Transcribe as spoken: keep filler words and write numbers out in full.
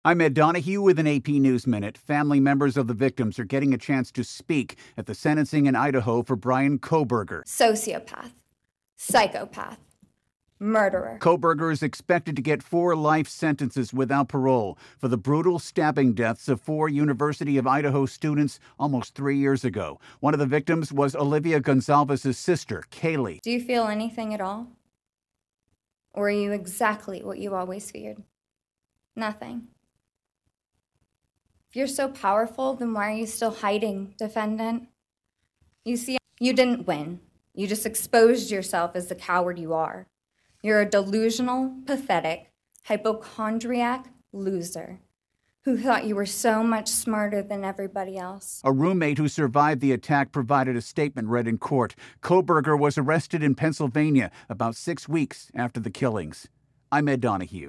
I'm Ed Donahue with an A P News Minute. Family members of the victims are getting a chance to speak at the sentencing in Idaho for Bryan Kohberger. Sociopath, psychopath, murderer. Kohberger is expected to get four life sentences without parole for the brutal stabbing deaths of four University of Idaho students almost three years ago. One of the victims was Olivia Gonzalez's sister, Kaylee. Do you feel anything at all? Or are you exactly what you always feared? Nothing. If you're so powerful, then why are you still hiding, defendant? You see, you didn't win. You just exposed yourself as the coward you are. You're a delusional, pathetic, hypochondriac loser who thought you were so much smarter than everybody else. A roommate who survived the attack provided a statement read in court. Kohberger was arrested in Pennsylvania about six weeks after the killings. I'm Ed Donahue.